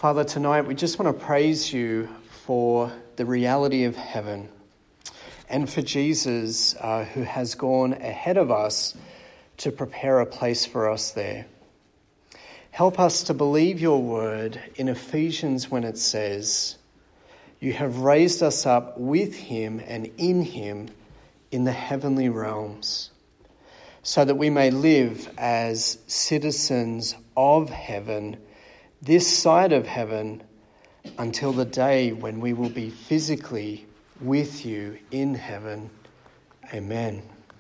Father, tonight we just want to praise you for the reality of heaven and for Jesus who has gone ahead of us to prepare a place for us there. Help us to believe your word in Ephesians when it says, "You have raised us up with him and in him in the heavenly realms, so that we may live as citizens of heaven, this side of heaven, until the day when we will be physically with you in heaven." Amen.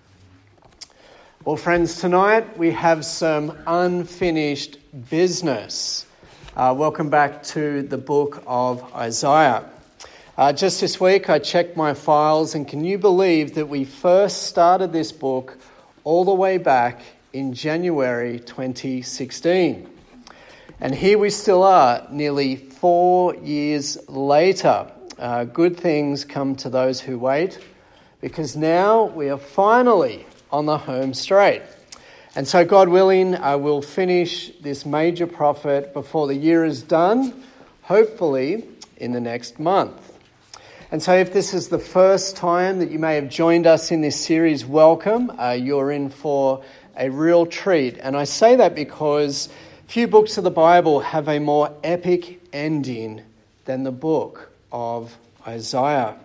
Well, friends, tonight we have some unfinished business. Welcome back to the book of Isaiah. Just this week I checked my files, and can you believe that we first started this book all the way back in January 2016? And here we still are, nearly 4 years later. Good things come to those who wait, because now we are finally on the home straight. And so, God willing, I will finish this major prophet before the year is done, hopefully in the next month. And so if this is the first time that you may have joined us in this series, welcome. You're in for a real treat. And I say that because few books of the Bible have a more epic ending than the book of Isaiah,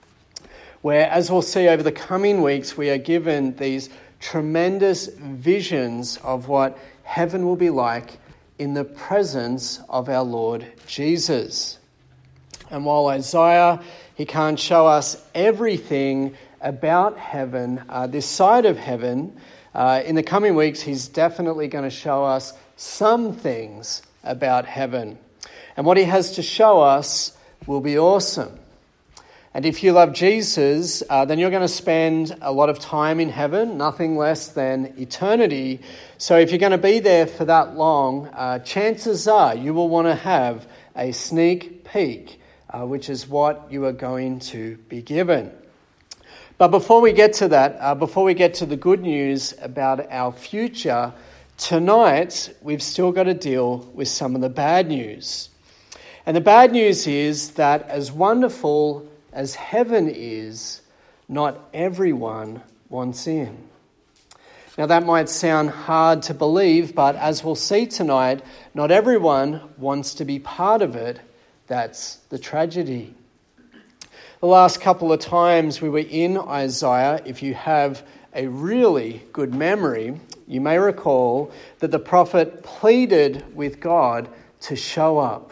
where, as we'll see over the coming weeks, we are given these tremendous visions of what heaven will be like in the presence of our Lord Jesus. And while Isaiah, he can't show us everything about heaven, this side of heaven, in the coming weeks, he's definitely going to show us some things about heaven. And what he has to show us will be awesome. And if you love Jesus, then you're going to spend a lot of time in heaven, nothing less than eternity. So if you're going to be there for that long, chances are you will want to have a sneak peek, which is what you are going to be given. But before we get to that, before we get to the good news about our future, tonight we've still got to deal with some of the bad news. And the bad news is that as wonderful as heaven is, not everyone wants in. Now that might sound hard to believe, but as we'll see tonight, not everyone wants to be part of it. That's the tragedy. The last couple of times we were in Isaiah, if you have a really good memory, you may recall that the prophet pleaded with God to show up.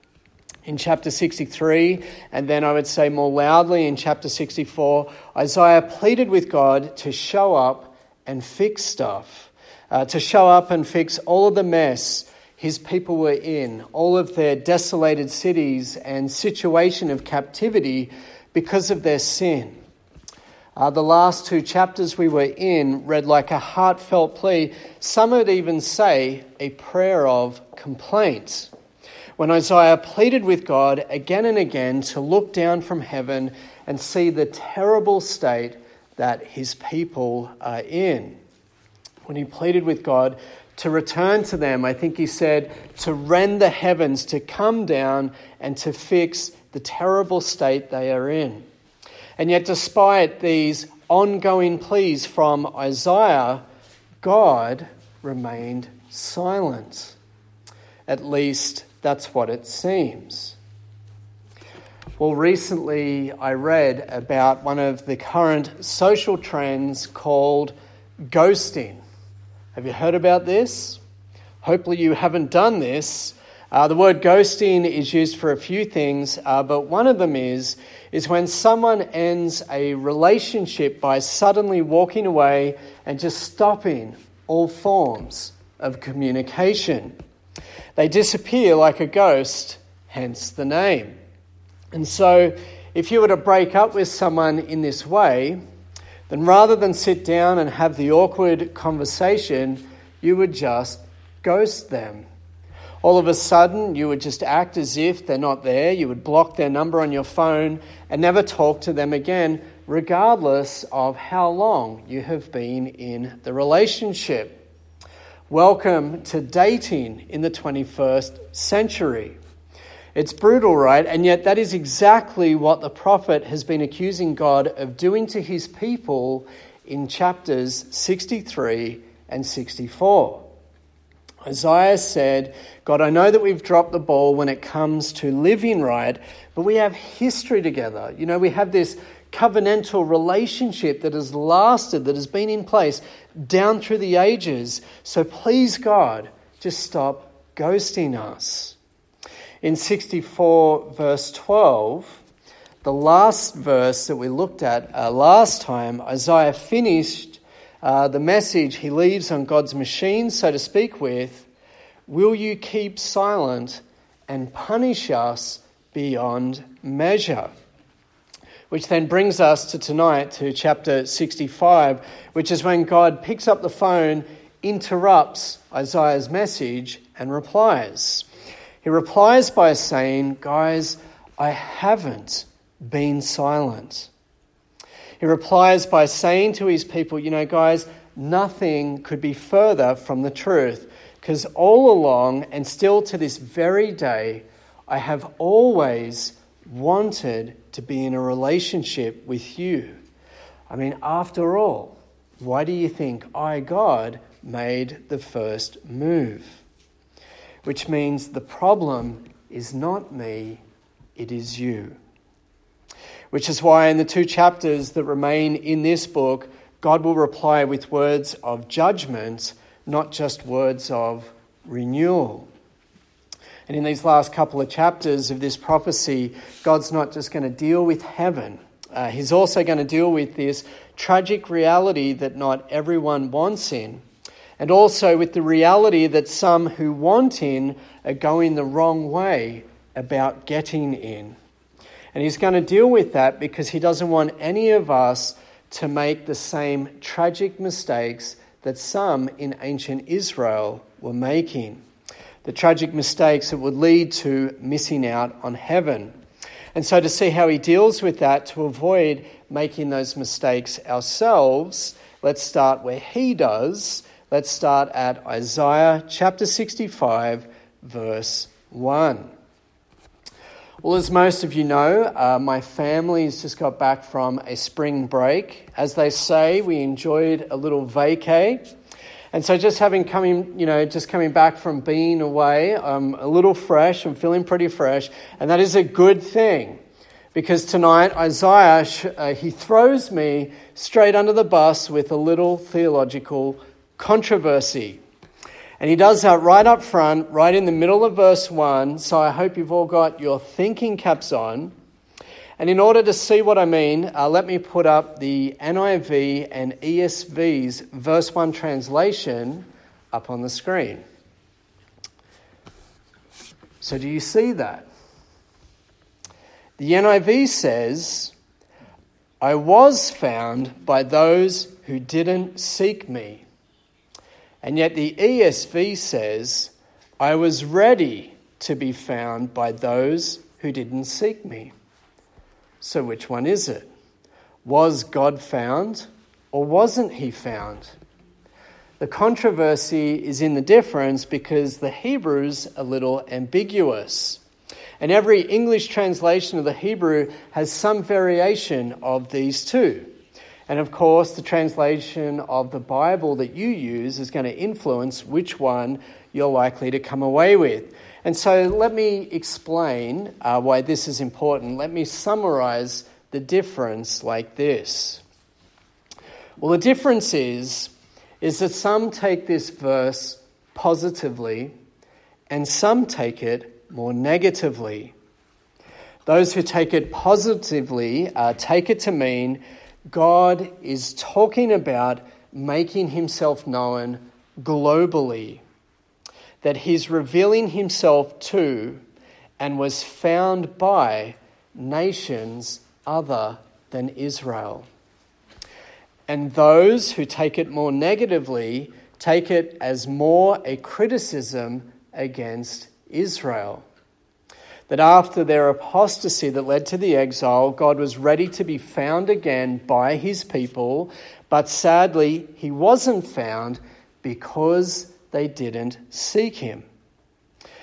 In chapter 63, and then I would say more loudly in chapter 64, Isaiah pleaded with God to show up and fix stuff, to show up and fix all of the mess his people were in, all of their desolated cities and situation of captivity because of their sin. The last two chapters we were in read like a heartfelt plea. Some would even say a prayer of complaint, when Isaiah pleaded with God again and again to look down from heaven and see the terrible state that his people are in. When he pleaded with God to return to them, I think he said to rend the heavens, to come down and to fix the terrible state they are in. And yet despite these ongoing pleas from Isaiah, God remained silent. At least that's what it seems. Well, recently I read about one of the current social trends called ghosting. Have you heard about this? Hopefully you haven't done this. The word ghosting is used for a few things, but one of them is when someone ends a relationship by suddenly walking away and just stopping all forms of communication. They disappear like a ghost, hence the name. And so if you were to break up with someone in this way, then rather than sit down and have the awkward conversation, you would just ghost them. All of a sudden, you would just act as if they're not there. You would block their number on your phone and never talk to them again, regardless of how long you have been in the relationship. Welcome to dating in the 21st century. It's brutal, right? And yet that is exactly what the prophet has been accusing God of doing to his people in chapters 63 and 64. Isaiah said, God, I know that we've dropped the ball when it comes to living right, but we have history together. You know, we have this covenantal relationship that has lasted, that has been in place down through the ages. So please, God, just stop ghosting us. In 64 verse 12, the last verse that we looked at last time, Isaiah finished the message he leaves on God's machine, so to speak, with, will you keep silent and punish us beyond measure? Which then brings us to tonight, to chapter 65, which is when God picks up the phone, interrupts Isaiah's message, and replies. He replies by saying, guys, I haven't been silent. He replies by saying to his people, you know, guys, nothing could be further from the truth, because all along and still to this very day, I have always wanted to be in a relationship with you. I mean, after all, why do you think I, God, made the first move? Which means the problem is not me, it is you. Which is why in the 2 chapters that remain in this book, God will reply with words of judgment, not just words of renewal. And in these last couple of chapters of this prophecy, God's not just going to deal with heaven. He's also going to deal with this tragic reality that not everyone wants in. And also with the reality that some who want in are going the wrong way about getting in. And he's going to deal with that because he doesn't want any of us to make the same tragic mistakes that some in ancient Israel were making. The tragic mistakes that would lead to missing out on heaven. And so to see how he deals with that, to avoid making those mistakes ourselves, let's start where he does. Let's start at Isaiah chapter 65, verse 1. Well, as most of you know, my family's just got back from a spring break. As they say, we enjoyed a little vacay. And so just coming back from being away, I'm a little fresh, I'm feeling pretty fresh, and that is a good thing. Because tonight, Isaiah, he throws me straight under the bus with a little theological controversy. And he does that right up front, right in the middle of verse 1. So I hope you've all got your thinking caps on. And in order to see what I mean, let me put up the NIV and ESV's verse 1 translation up on the screen. So do you see that? The NIV says, I was found by those who didn't seek me. And yet the ESV says, I was ready to be found by those who didn't seek me. So which one is it? Was God found or wasn't he found? The controversy is in the difference because the Hebrew's a little ambiguous. And every English translation of the Hebrew has some variation of these two. And of course, the translation of the Bible that you use is going to influence which one you're likely to come away with. And so let me explain why this is important. Let me summarize the difference like this. Well, the difference is that some take this verse positively and some take it more negatively. Those who take it positively take it to mean God is talking about making himself known globally, that he's revealing himself to and was found by nations other than Israel. And those who take it more negatively take it as more a criticism against Israel. That after their apostasy that led to the exile, God was ready to be found again by his people, but sadly he wasn't found because they didn't seek him.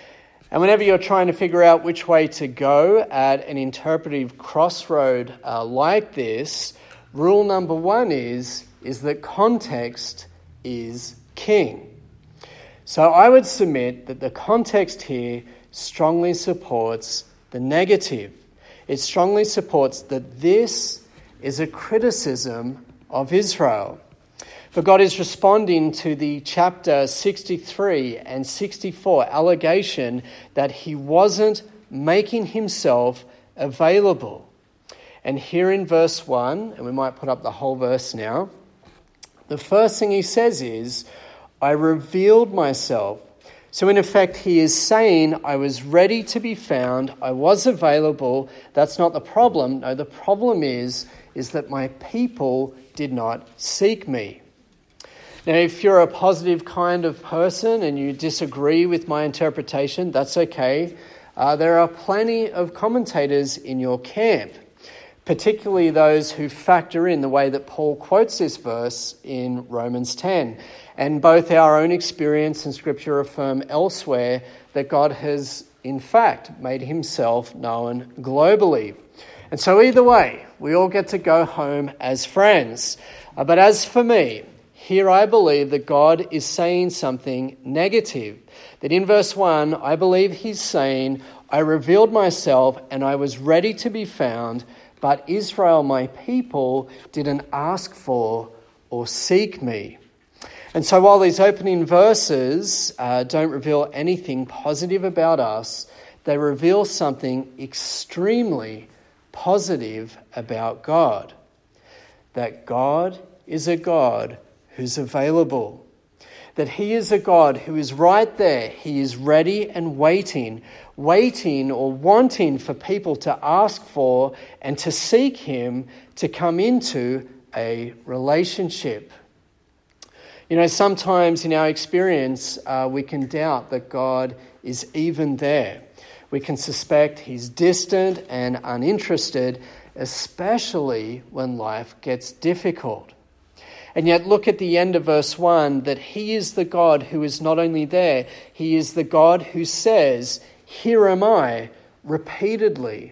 And whenever you're trying to figure out which way to go at an interpretive crossroad like this, rule number one is that context is king. So I would submit that the context here strongly supports the negative. It strongly supports that this is a criticism of Israel. For God is responding to the chapter 63 and 64 allegation that he wasn't making himself available. And here in verse 1, and we might put up the whole verse now, the first thing he says is, I revealed myself. So in effect, he is saying, I was ready to be found, I was available. That's not the problem. No, the problem is that my people did not seek me. Now, if you're a positive kind of person and you disagree with my interpretation, that's okay. There are plenty of commentators in your camp, particularly those who factor in the way that Paul quotes this verse in Romans 10. And both our own experience and Scripture affirm elsewhere that God has, in fact, made himself known globally. And so either way, we all get to go home as friends. But as for me, here I believe that God is saying something negative. That in verse 1, I believe he's saying, I revealed myself and I was ready to be found, but Israel, my people, didn't ask for or seek me. And so while these opening verses don't reveal anything positive about us, they reveal something extremely positive about God. That God is a God who's available. That he is a God who is right there. He is ready and waiting or wanting for people to ask for and to seek him to come into a relationship. You know, sometimes in our experience, we can doubt that God is even there. We can suspect he's distant and uninterested, especially when life gets difficult. And yet look at the end of verse 1, that he is the God who is not only there, he is the God who says, here am I, repeatedly,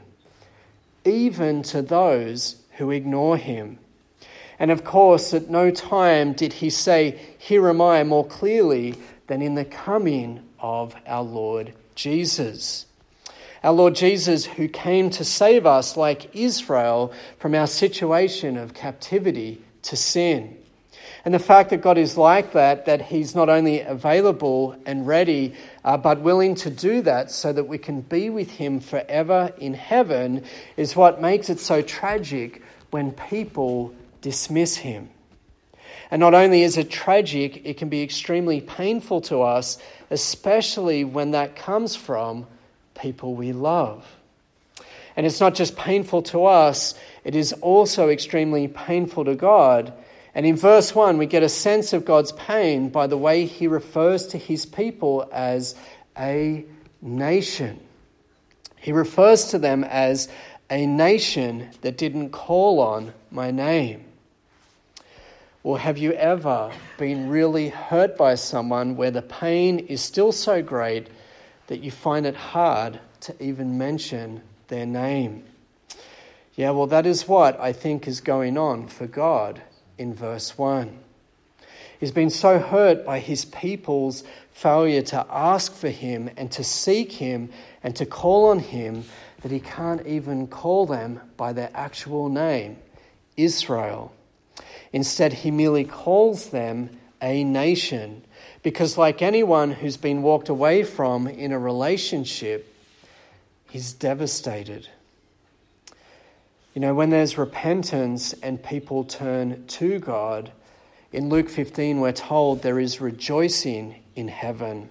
even to those who ignore him. And of course, at no time did he say, here am I, more clearly than in the coming of our Lord Jesus. Our Lord Jesus, who came to save us like Israel from our situation of captivity to sin. And the fact that God is like that he's not only available and ready, but willing to do that so that we can be with him forever in heaven, is what makes it so tragic when people dismiss him. And not only is it tragic, it can be extremely painful to us, especially when that comes from people we love. And it's not just painful to us, it is also extremely painful to God. And in verse 1, we get a sense of God's pain by the way he refers to his people as a nation. He refers to them as a nation that didn't call on my name. Or have you ever been really hurt by someone where the pain is still so great that you find it hard to even mention their name? Yeah, well, that is what I think is going on for God in verse 1. He's been so hurt by his people's failure to ask for him and to seek him and to call on him that he can't even call them by their actual name, Israel. Instead, he merely calls them a nation because, like anyone who's been walked away from in a relationship, he's devastated. You know, when there's repentance and people turn to God, in Luke 15 we're told there is rejoicing in heaven.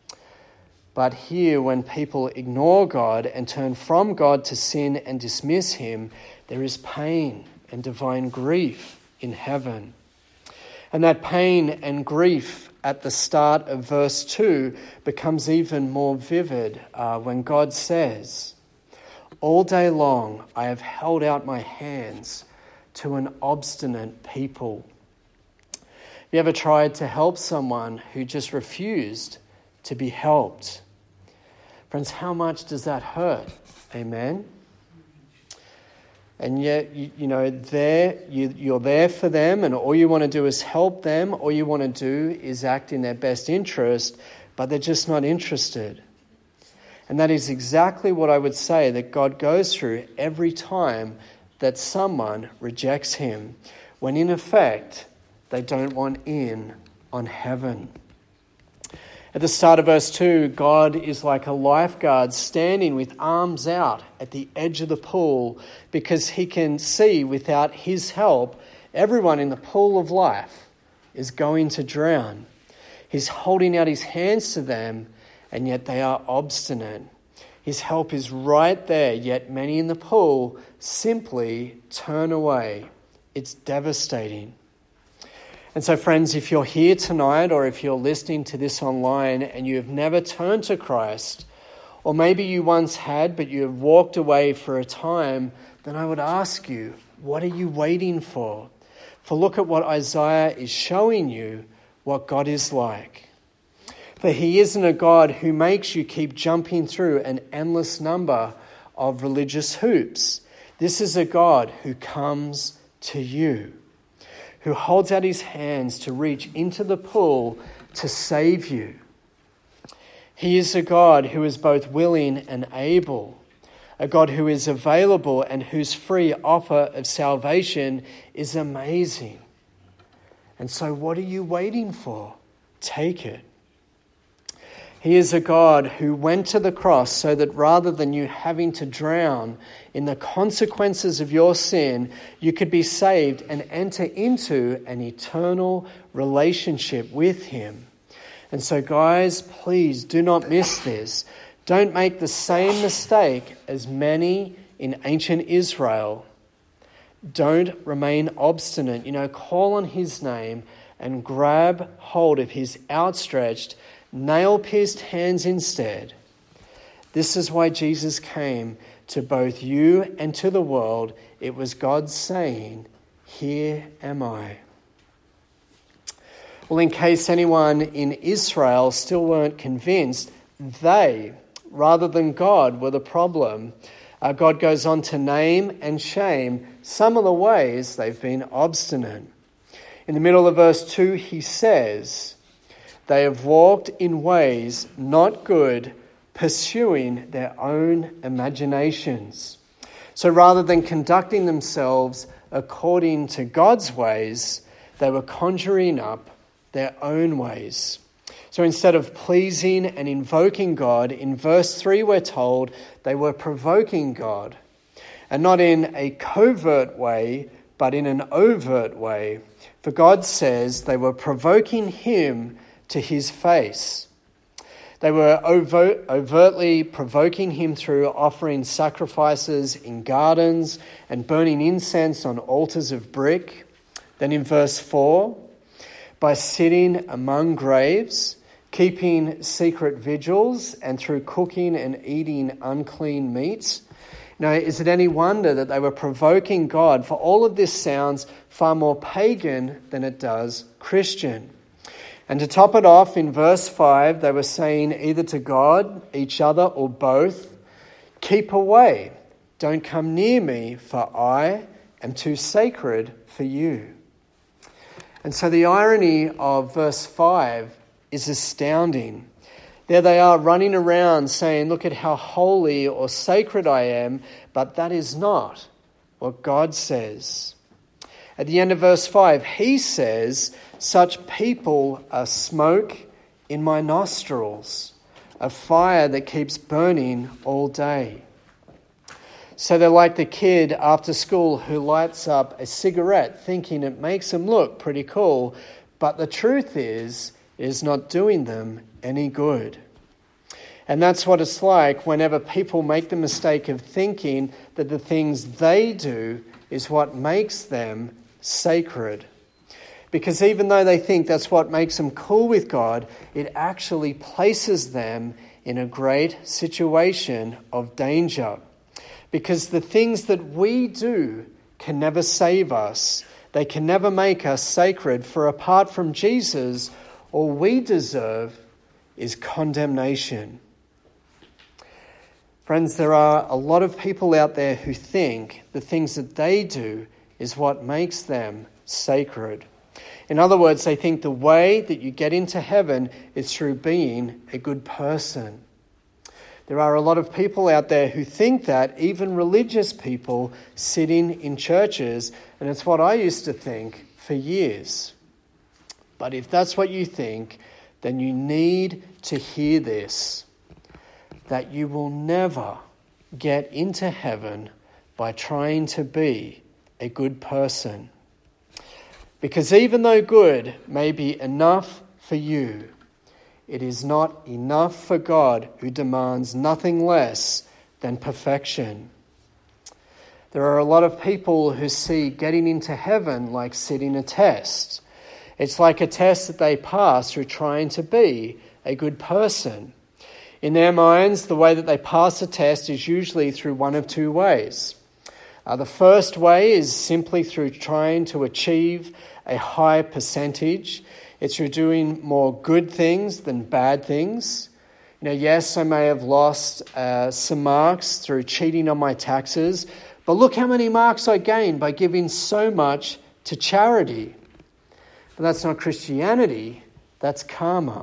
But here, when people ignore God and turn from God to sin and dismiss him, there is pain and divine grief in heaven. And that pain and grief at the start of verse 2 becomes even more vivid when God says, all day long I have held out my hands to an obstinate people. Have you ever tried to help someone who just refused to be helped? Friends, how much does that hurt? Amen? And yet, you're there for them, and all you want to do is help them. All you want to do is act in their best interest, but they're just not interested. And that is exactly what I would say that God goes through every time that someone rejects him, when in effect, they don't want in on heaven. At the start of verse 2, God is like a lifeguard standing with arms out at the edge of the pool because he can see without his help, everyone in the pool of life is going to drown. He's holding out his hands to them, and yet they are obstinate. His help is right there, yet many in the pool simply turn away. It's devastating. And so, friends, if you're here tonight or if you're listening to this online and you have never turned to Christ, or maybe you once had but you have walked away for a time, then I would ask you, what are you waiting for? For look at what Isaiah is showing you, what God is like. For he isn't a God who makes you keep jumping through an endless number of religious hoops. This is a God who comes to you, who holds out his hands to reach into the pool to save you. He is a God who is both willing and able, a God who is available and whose free offer of salvation is amazing. And so what are you waiting for? Take it. He is a God who went to the cross so that rather than you having to drown in the consequences of your sin, you could be saved and enter into an eternal relationship with him. And so, guys, please do not miss this. Don't make the same mistake as many in ancient Israel. Don't remain obstinate. Call on his name and grab hold of his outstretched, nail-pierced hands instead. This is why Jesus came to both you and to the world. It was God saying, "Here am I." Well, in case anyone in Israel still weren't convinced, they, rather than God, were the problem. God goes on to name and shame some of the ways they've been obstinate. In the middle of verse 2, he says, "They have walked in ways not good, pursuing their own imaginations." So rather than conducting themselves according to God's ways, they were conjuring up their own ways. So instead of pleasing and invoking God, in verse 3 we're told they were provoking God. And not in a covert way, but in an overt way. For God says they were provoking him to his face. They were overtly provoking him through offering sacrifices in gardens and burning incense on altars of brick. Then in verse 4, by sitting among graves, keeping secret vigils, and through cooking and eating unclean meats. Now, is it any wonder that they were provoking God? For all of this sounds far more pagan than it does Christian. And to top it off, in verse 5, they were saying either to God, each other, or both, "Keep away, don't come near me, for I am too sacred for you." And so the irony of verse 5 is astounding. There they are running around saying, "Look at how holy or sacred I am," but that is not what God says. At the end of verse 5, he says, "Such people are smoke in my nostrils, a fire that keeps burning all day." So they're like the kid after school who lights up a cigarette thinking it makes him look pretty cool, but the truth is, it is not doing them any good. And that's what it's like whenever people make the mistake of thinking that the things they do is what makes them sacred. Because even though they think that's what makes them cool with God, it actually places them in a great situation of danger. Because the things that we do can never save us. They can never make us sacred, for apart from Jesus, all we deserve is condemnation. Friends, there are a lot of people out there who think the things that they do is what makes them sacred. In other words, they think the way that you get into heaven is through being a good person. There are a lot of people out there who think that, even religious people sitting in churches, and it's what I used to think for years. But if that's what you think, then you need to hear this, that you will never get into heaven by trying to be a good person. Because even though good may be enough for you, it is not enough for God, who demands nothing less than perfection. There are a lot of people who see getting into heaven like sitting a test. It's like a test that they pass through trying to be a good person. In their minds, the way that they pass a test is usually through one of two ways. The first way is simply through trying to achieve a high percentage. It's through doing more good things than bad things. Yes, I may have lost some marks through cheating on my taxes, but look how many marks I gained by giving so much to charity. But that's not Christianity, that's karma.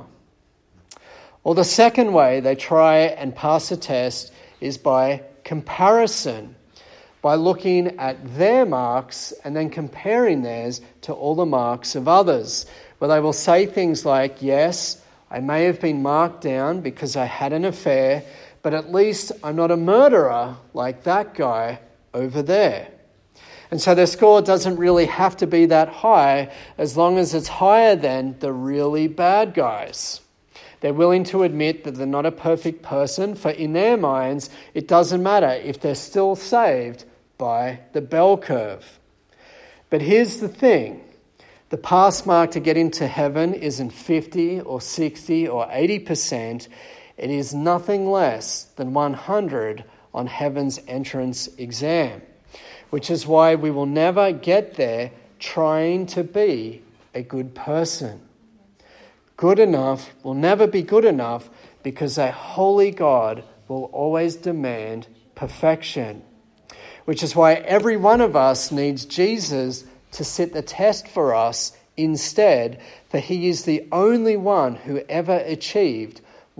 Or the second way they try and pass a test is by comparison, by looking at their marks and then comparing theirs to all the marks of others, where they will say things like, yes, I may have been marked down because I had an affair, but at least I'm not a murderer like that guy over there. And so their score doesn't really have to be that high as long as it's higher than the really bad guys. They're willing to admit that they're not a perfect person, for in their minds, it doesn't matter if they're still saved by the bell curve. But here's the thing. The pass mark to get into heaven isn't 50 or 60 or 80%. It is nothing less than 100 on heaven's entrance exam, which is why we will never get there trying to be a good person. Good enough will never be good enough because a holy God will always demand perfection, which is why every one of us needs Jesus to sit the test for us instead, for he is the only one who ever achieved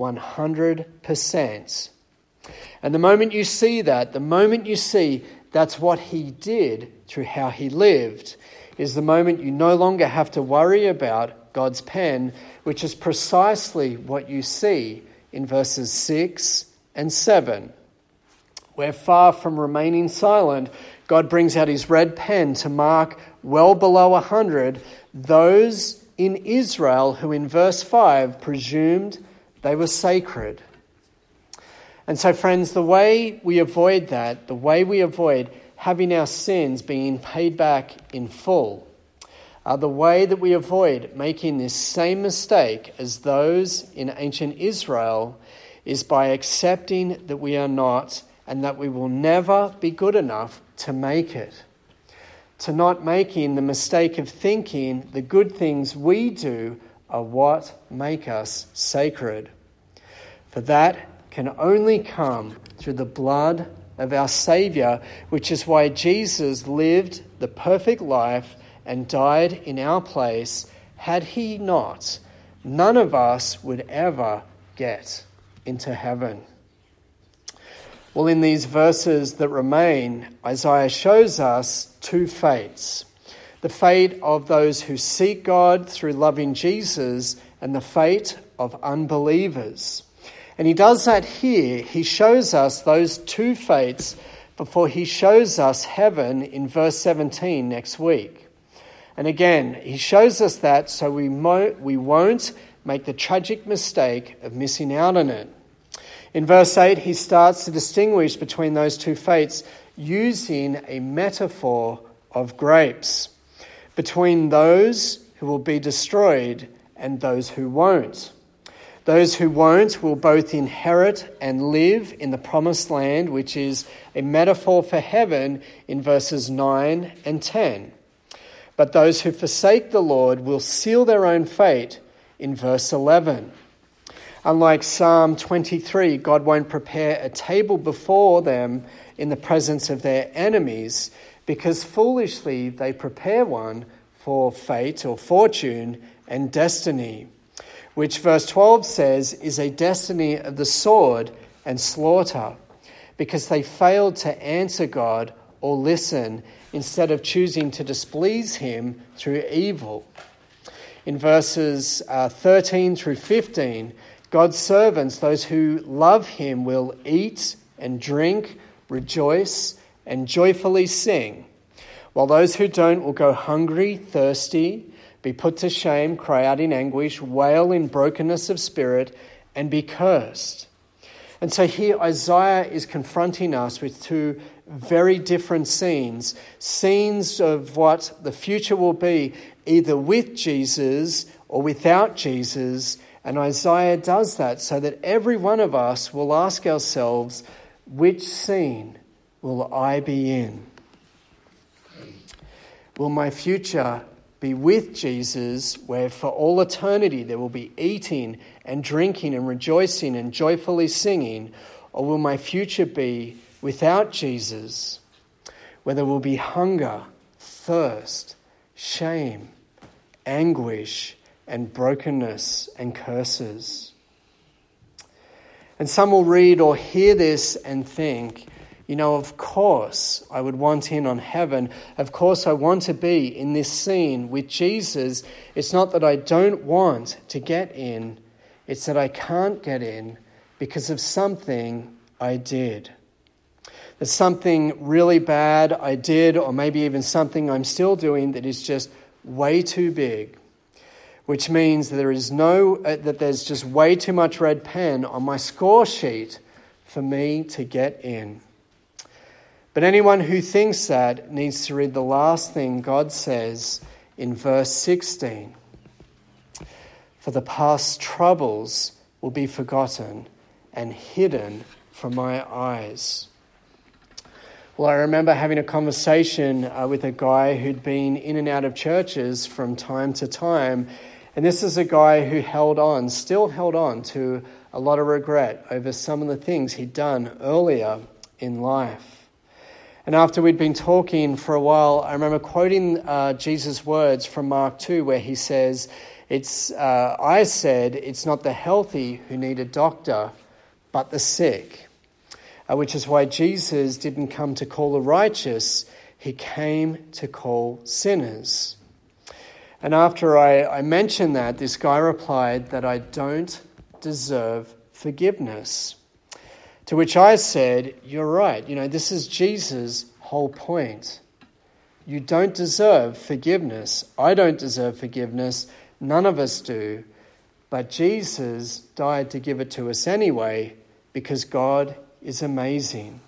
100%. And the moment you see that, the moment you see that's what he did through how he lived, is the moment you no longer have to worry about God's pen, which is precisely what you see in verses 6 and 7. Where far from remaining silent, God brings out his red pen to mark well below 100 those in Israel who in verse 5 presumed they were sacred. And so, friends, the way we avoid that, the way we avoid having our sins being paid back in full, the way that we avoid making this same mistake as those in ancient Israel is by accepting that we are not and that we will never be good enough to make it. To not making the mistake of thinking the good things we do are what make us sacred. For that can only come through the blood of our Saviour, which is why Jesus lived the perfect life and died in our place. Had he not, none of us would ever get into heaven. Well, in these verses that remain, Isaiah shows us two fates. The fate of those who seek God through loving Jesus and the fate of unbelievers. And he does that here. He shows us those two fates before he shows us heaven in verse 17 next week. And again, he shows us that so we won't make the tragic mistake of missing out on it. In verse 8, he starts to distinguish between those two fates using a metaphor of grapes, between those who will be destroyed and those who won't. Those who won't will both inherit and live in the promised land, which is a metaphor for heaven in verses 9 and 10. But those who forsake the Lord will seal their own fate in verse 11. Unlike Psalm 23, God won't prepare a table before them in the presence of their enemies, because foolishly they prepare one for fate or fortune and destiny, which verse 12 says is a destiny of the sword and slaughter, because they failed to answer God or listen, instead of choosing to displease him through evil. In verses 13 through 15, God's servants, those who love him, will eat and drink, rejoice, and joyfully sing, while those who don't will go hungry, thirsty, be put to shame, cry out in anguish, wail in brokenness of spirit, and be cursed. And so here Isaiah is confronting us with two very different scenes of what the future will be, either with Jesus or without Jesus. And Isaiah does that so that every one of us will ask ourselves, which scene will I be in? Will my future be with Jesus, where for all eternity there will be eating and drinking and rejoicing and joyfully singing? Or will my future be without Jesus, where there will be hunger, thirst, shame, anguish, and brokenness and curses? And some will read or hear this and think, of course I would want in on heaven. Of course I want to be in this scene with Jesus. It's not that I don't want to get in. It's that I can't get in because of something I did. There's something really bad I did, or maybe even something I'm still doing that is just way too big, which means that there's just way too much red pen on my score sheet for me to get in. But anyone who thinks that needs to read the last thing God says in verse 16. For the past troubles will be forgotten and hidden from my eyes. Well, I remember having a conversation with a guy who'd been in and out of churches from time to time. And this is a guy who still held on to a lot of regret over some of the things he'd done earlier in life. And after we'd been talking for a while, I remember quoting Jesus' words from Mark 2, where he says, I said, it's not the healthy who need a doctor, but the sick. Which is why Jesus didn't come to call the righteous, he came to call sinners. And after I mentioned that, this guy replied that I don't deserve forgiveness. To which I said, you're right. This is Jesus' whole point. You don't deserve forgiveness. I don't deserve forgiveness. None of us do. But Jesus died to give it to us anyway, because God is amazing.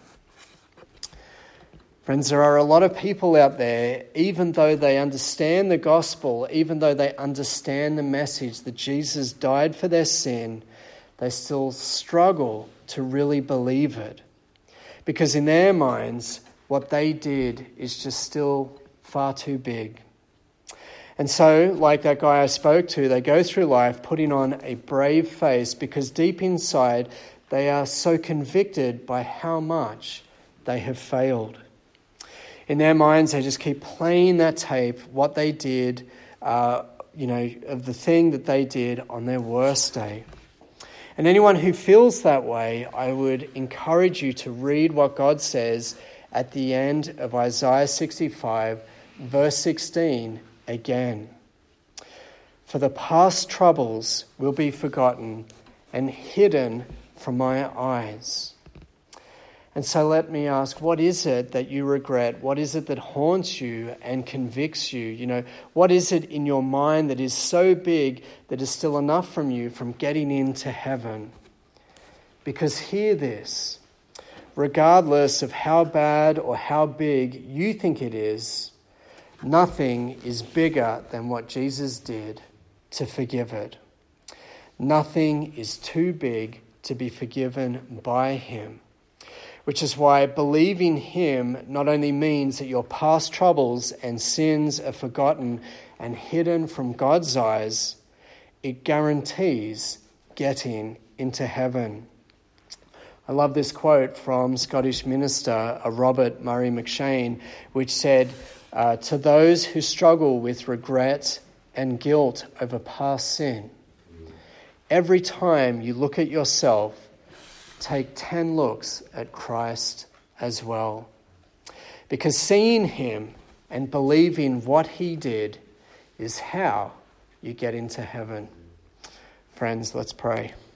Friends, there are a lot of people out there, even though they understand the gospel, even though they understand the message that Jesus died for their sin, they still struggle to really believe it. Because in their minds, what they did is just still far too big. And so, like that guy I spoke to, they go through life putting on a brave face because deep inside, they are so convicted by how much they have failed. In their minds, they just keep playing that tape, what they did, of the thing that they did on their worst day. And anyone who feels that way, I would encourage you to read what God says at the end of Isaiah 65, verse 16 again. For the past troubles will be forgotten and hidden from my eyes. And so let me ask, what is it that you regret? What is it that haunts you and convicts you? What is it in your mind that is so big that is still enough from you from getting into heaven? Because hear this, regardless of how bad or how big you think it is, nothing is bigger than what Jesus did to forgive it. Nothing is too big to be forgiven by him. Which is why believing him not only means that your past troubles and sins are forgotten and hidden from God's eyes, it guarantees getting into heaven. I love this quote from Scottish minister Robert Murray McShane, which said, to those who struggle with regret and guilt over past sin, every time you look at yourself, take 10 looks at Christ as well. Because seeing him and believing what he did is how you get into heaven. Friends, let's pray.